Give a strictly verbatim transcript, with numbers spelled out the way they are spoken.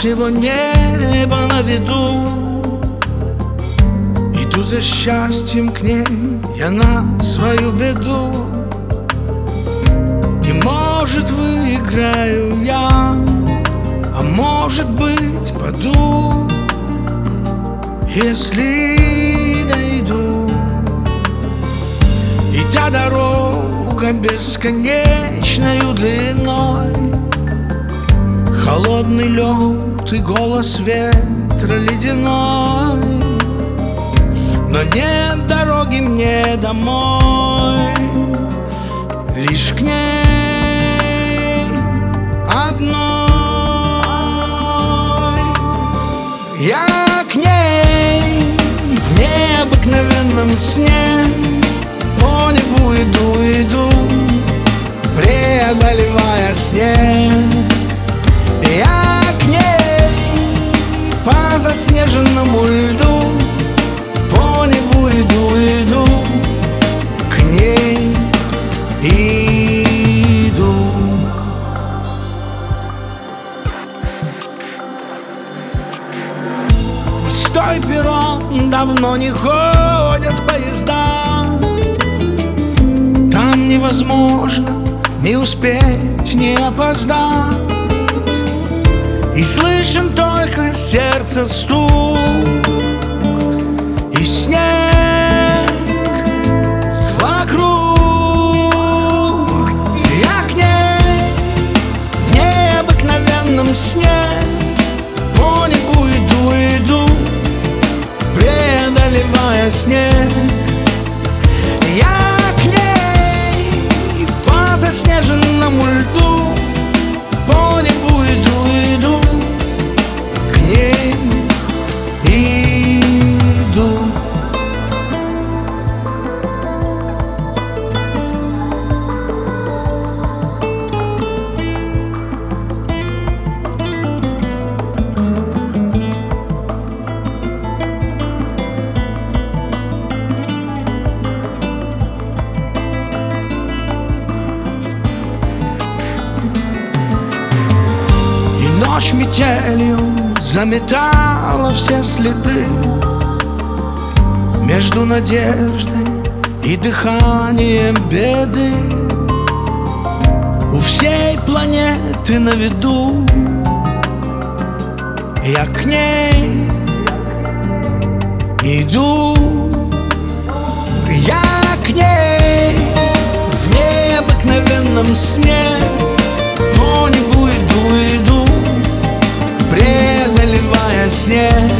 всего неба на виду. Иду за счастьем к ней я на свою беду. И может выиграю я, а может быть паду, если дойду. И та дорога бесконечною длиной, холодный лед и голос ветра ледяной. Но нет дороги мне домой, лишь к ней одной. Я к ней в необыкновенном сне по небу иду, иду, преодолевая снег. Я к ней по заснеженному льду, по небу иду, иду, к ней иду. Пустой перрон, давно не ходят поезда. Там невозможно не успеть, не опоздать. И слышен только сердце стук и снег вокруг. Я к ней в необыкновенном сне по небу иду, иду, преодолевая снег. Я к ней по заснеженному льду, по небу иду, иду, к ней иду. Ночь метелью заметала все следы между надеждой и дыханием беды. У всей планеты на виду я к ней иду. Я к ней в необыкновенном сне по небу иду, иду, преодолевая снег.